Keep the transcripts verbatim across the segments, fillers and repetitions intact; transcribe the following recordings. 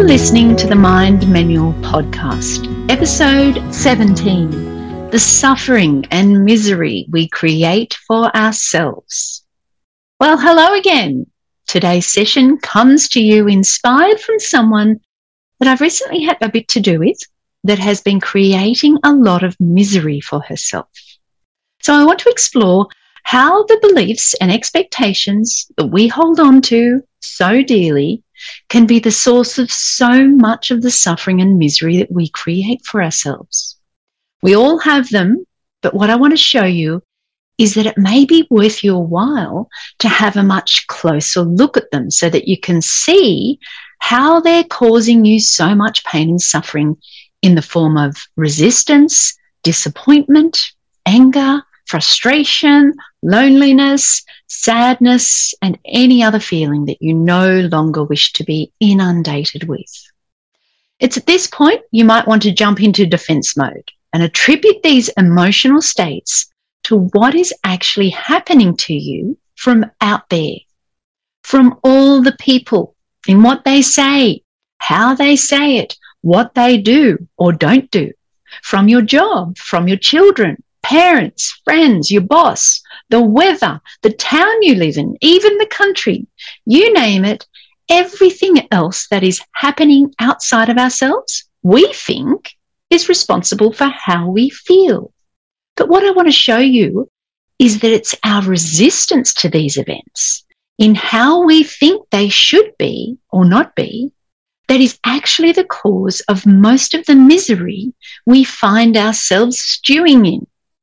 listening to the Mind Manual podcast, episode seventeen, The Suffering and Misery We Create for Ourselves. Well, hello again. Today's session comes to you inspired from someone that I've recently had a bit to do with that has been creating a lot of misery for herself. So I want to explore how the beliefs and expectations that we hold on to so dearly can be the source of so much of the suffering and misery that we create for ourselves. We all have them, but what I want to show you is that it may be worth your while to have a much closer look at them so that you can see how they're causing you so much pain and suffering in the form of resistance, disappointment, anger, frustration, loneliness, sadness, and any other feeling that you no longer wish to be inundated with. It's at this point you might want to jump into defense mode and attribute these emotional states to what is actually happening to you from out there, from all the people, in what they say, how they say it, what they do or don't do, from your job, from your children, parents, friends, your boss, the weather, the town you live in, even the country, you name it, everything else that is happening outside of ourselves, we think is responsible for how we feel. But what I want to show you is that it's our resistance to these events in how we think they should be or not be that is actually the cause of most of the misery we find ourselves stewing in.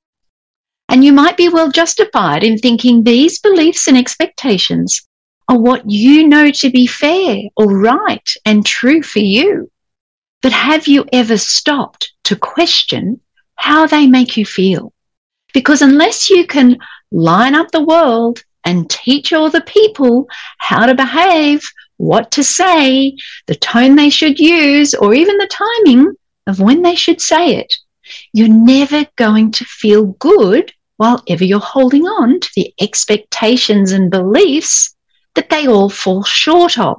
And you might be well justified in thinking these beliefs and expectations are what you know to be fair or right and true for you. But have you ever stopped to question how they make you feel? Because unless you can line up the world and teach all the people how to behave, what to say, the tone they should use, or even the timing of when they should say it, you're never going to feel good while ever you're holding on to the expectations and beliefs that they all fall short of.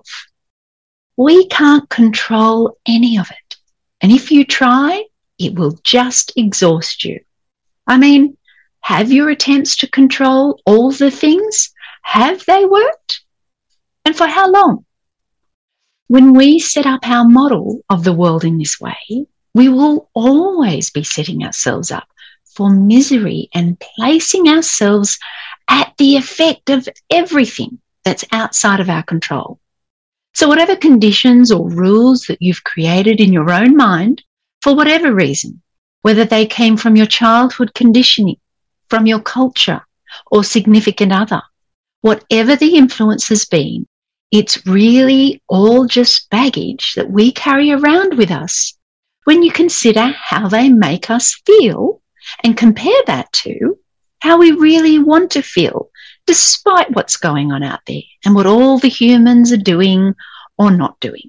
We can't control any of it. And if you try, it will just exhaust you. I mean, have your attempts to control all the things, have they worked? And for how long? When we set up our model of the world in this way, we will always be setting ourselves up for misery and placing ourselves at the effect of everything that's outside of our control. So whatever conditions or rules that you've created in your own mind, for whatever reason, whether they came from your childhood conditioning, from your culture or significant other, whatever the influence has been, it's really all just baggage that we carry around with us when you consider how they make us feel and compare that to how we really want to feel, despite what's going on out there and what all the humans are doing or not doing.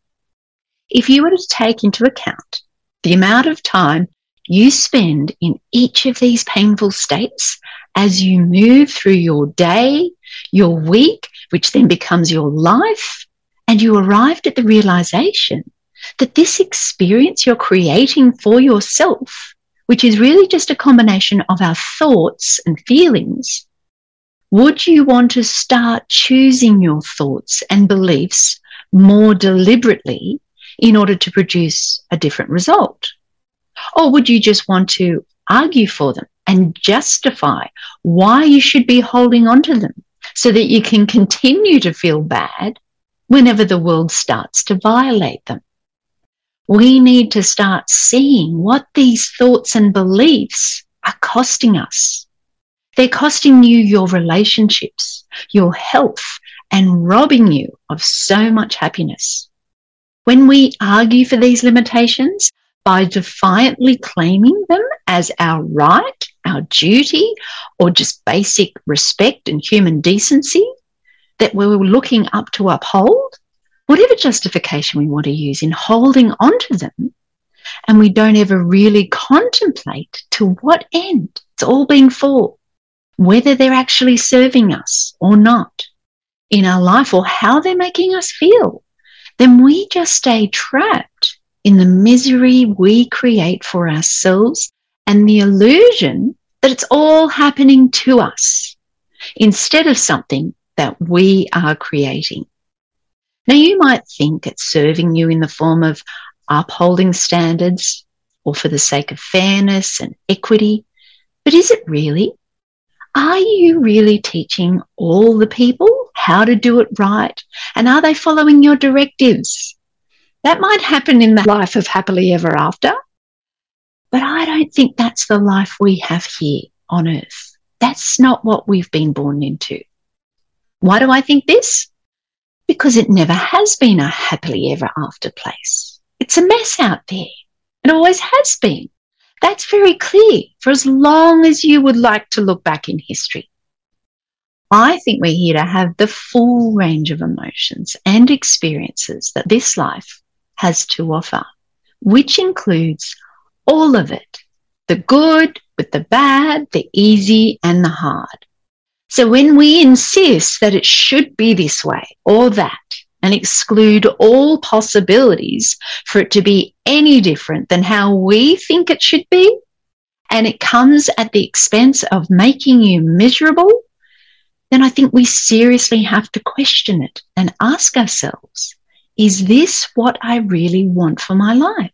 If you were to take into account the amount of time you spend in each of these painful states as you move through your day, your week, which then becomes your life, and you arrived at the realization that this experience you're creating for yourself, which is really just a combination of our thoughts and feelings, would you want to start choosing your thoughts and beliefs more deliberately in order to produce a different result? Or would you just want to argue for them and justify why you should be holding on to them so that you can continue to feel bad whenever the world starts to violate them? We need to start seeing what these thoughts and beliefs are costing us. They're costing you your relationships, your health, and robbing you of so much happiness. When we argue for these limitations by defiantly claiming them as our right, our duty, or just basic respect and human decency that we're looking up to uphold, whatever justification we want to use in holding on to them, and we don't ever really contemplate to what end it's all being for, whether they're actually serving us or not in our life or how they're making us feel, then we just stay trapped in the misery we create for ourselves and the illusion that it's all happening to us instead of something that we are creating. Now, you might think it's serving you in the form of upholding standards or for the sake of fairness and equity, but is it really? Are you really teaching all the people how to do it right? And are they following your directives? That might happen in the life of happily ever after, but I don't think that's the life we have here on earth. That's not what we've been born into. Why do I think this? Because it never has been a happily ever after place. It's a mess out there. It always has been. That's very clear for as long as you would like to look back in history. I think we're here to have the full range of emotions and experiences that this life has to offer, which includes all of it, the good with the bad, the easy and the hard. So when we insist that it should be this way or that and exclude all possibilities for it to be any different than how we think it should be, and it comes at the expense of making you miserable, then I think we seriously have to question it and ask ourselves, is this what I really want for my life?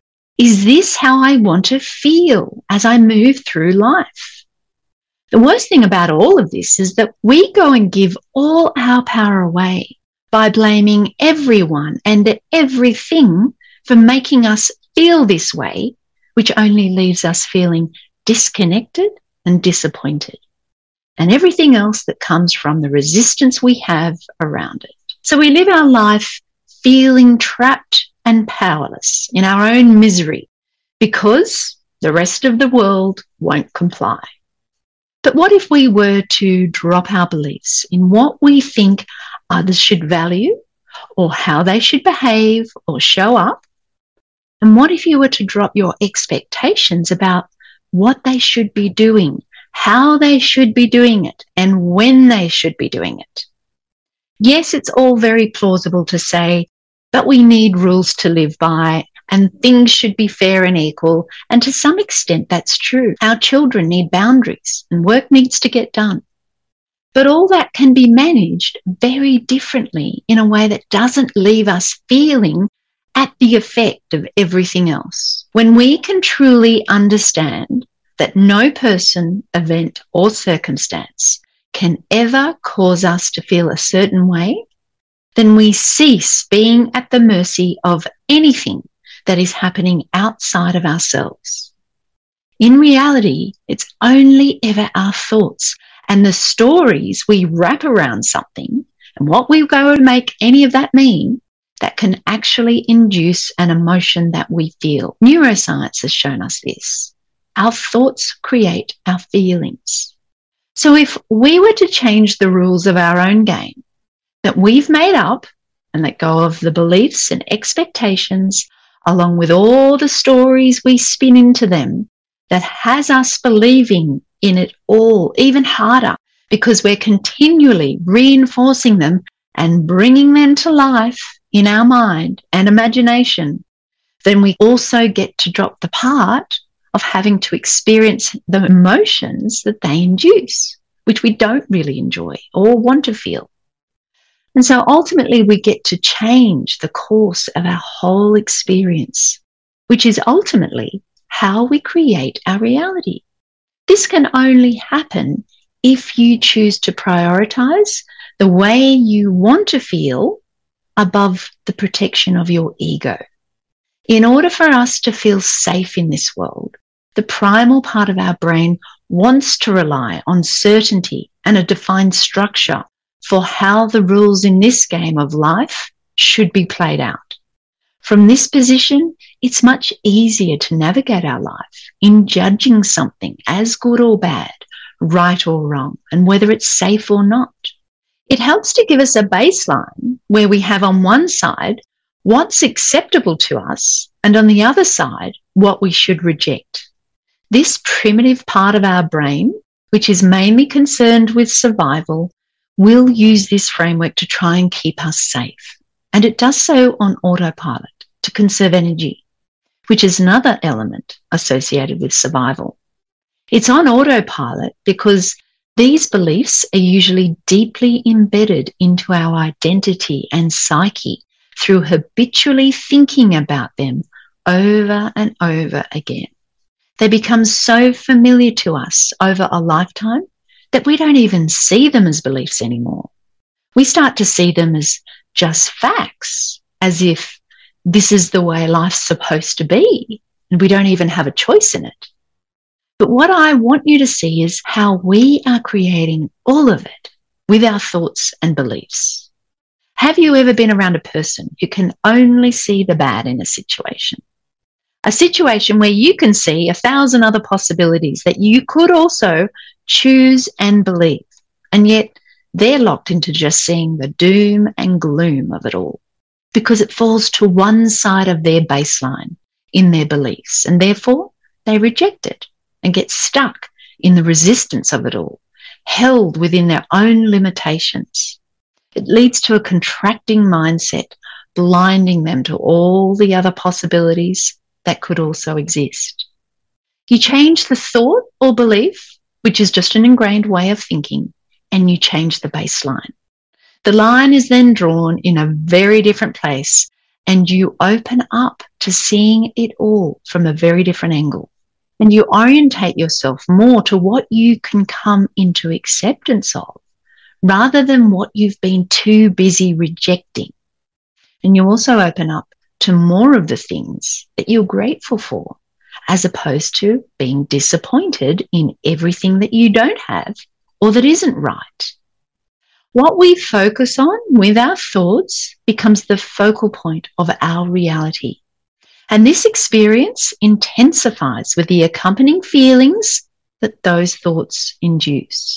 Is this how I want to feel as I move through life? The worst thing about all of this is that we go and give all our power away by blaming everyone and everything for making us feel this way, which only leaves us feeling disconnected and disappointed, and everything else that comes from the resistance we have around it. So we live our life feeling trapped and powerless in our own misery because the rest of the world won't comply. But what if we were to drop our beliefs in what we think others should value or how they should behave or show up? And what if you were to drop your expectations about what they should be doing, how they should be doing it, and when they should be doing it? Yes, it's all very plausible to say, but we need rules to live by and things should be fair and equal. And to some extent, that's true. Our children need boundaries and work needs to get done. But all that can be managed very differently in a way that doesn't leave us feeling at the effect of everything else. When we can truly understand that no person, event, or circumstance can ever cause us to feel a certain way, then we cease being at the mercy of anything that is happening outside of ourselves. In reality, it's only ever our thoughts and the stories we wrap around something and what we go and make any of that mean that can actually induce an emotion that we feel. Neuroscience has shown us this. Our thoughts create our feelings. So if we were to change the rules of our own game that we've made up and let go of the beliefs and expectations along with all the stories we spin into them that has us believing in it all even harder because we're continually reinforcing them and bringing them to life in our mind and imagination, then we also get to drop the part of having to experience the emotions that they induce, which we don't really enjoy or want to feel. And so ultimately we get to change the course of our whole experience, which is ultimately how we create our reality. This can only happen if you choose to prioritize the way you want to feel above the protection of your ego. In order for us to feel safe in this world, the primal part of our brain wants to rely on certainty and a defined structure for how the rules in this game of life should be played out. From this position, it's much easier to navigate our life in judging something as good or bad, right or wrong, and whether it's safe or not. It helps to give us a baseline where we have on one side what's acceptable to us and on the other side what we should reject. This primitive part of our brain, which is mainly concerned with survival, will use this framework to try and keep us safe. and it does so on autopilot to conserve energy, which is another element associated with survival. It's on autopilot because these beliefs are usually deeply embedded into our identity and psyche through habitually thinking about them over and over again. They become so familiar to us over a lifetime that we don't even see them as beliefs anymore. We start to see them as just facts, as if this is the way life's supposed to be, and we don't even have a choice in it. But what I want you to see is how we are creating all of it with our thoughts and beliefs. Have you ever been around a person who can only see the bad in a situation? A situation where you can see a thousand other possibilities that you could also choose and believe, and yet they're locked into just seeing the doom and gloom of it all because it falls to one side of their baseline in their beliefs, and therefore they reject it and get stuck in the resistance of it all, held within their own limitations. It leads to a contracting mindset, blinding them to all the other possibilities that could also exist. You change the thought or belief, which is just an ingrained way of thinking, and you change the baseline. The line is then drawn in a very different place, and you open up to seeing it all from a very different angle. And you orientate yourself more to what you can come into acceptance of, rather than what you've been too busy rejecting. And you also open up to more of the things that you're grateful for, as opposed to being disappointed in everything that you don't have or that isn't right. What we focus on with our thoughts becomes the focal point of our reality. And this experience intensifies with the accompanying feelings that those thoughts induce.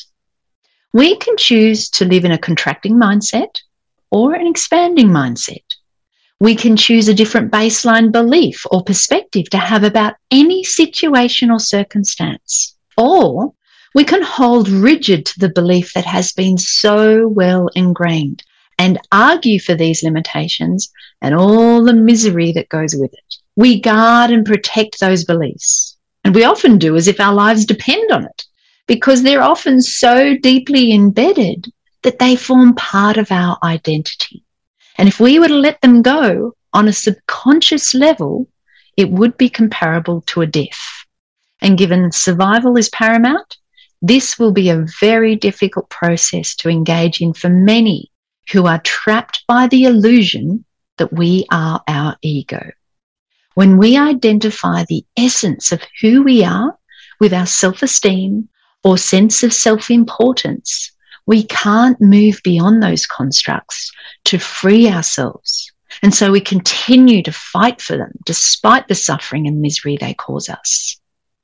We can choose to live in a contracting mindset or an expanding mindset. We can choose a different baseline belief or perspective to have about any situation or circumstance. Or we can hold rigid to the belief that has been so well ingrained and argue for these limitations and all the misery that goes with it. We guard and protect those beliefs, and we often do as if our lives depend on it, because they're often so deeply embedded that they form part of our identity. And if we were to let them go on a subconscious level, it would be comparable to a death. And given survival is paramount, this will be a very difficult process to engage in for many who are trapped by the illusion that we are our ego. When we identify the essence of who we are with our self-esteem or sense of self-importance, we can't move beyond those constructs to free ourselves. And so we continue to fight for them despite the suffering and misery they cause us.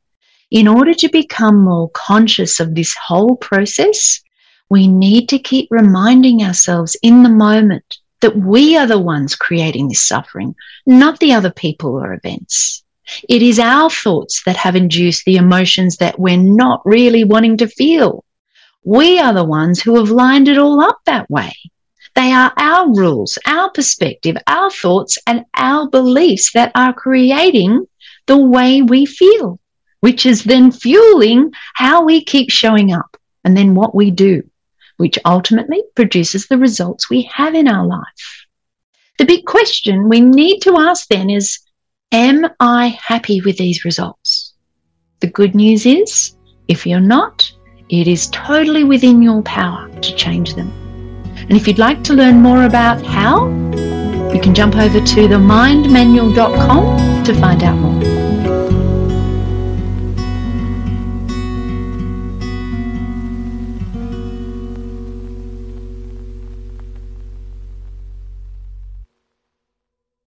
In order to become more conscious of this whole process, we need to keep reminding ourselves in the moment that we are the ones creating this suffering, not the other people or events. It is our thoughts that have induced the emotions that we're not really wanting to feel. We are the ones who have lined it all up that way. They are our rules, our perspective, our thoughts, and our beliefs that are creating the way we feel, which is then fueling how we keep showing up and then what we do, which ultimately produces the results we have in our life. The big question we need to ask then is, am I happy with these results? The good news is, if you're not, it is totally within your power to change them. And if you'd like to learn more about how, you can jump over to the mind manual dot com to find out more.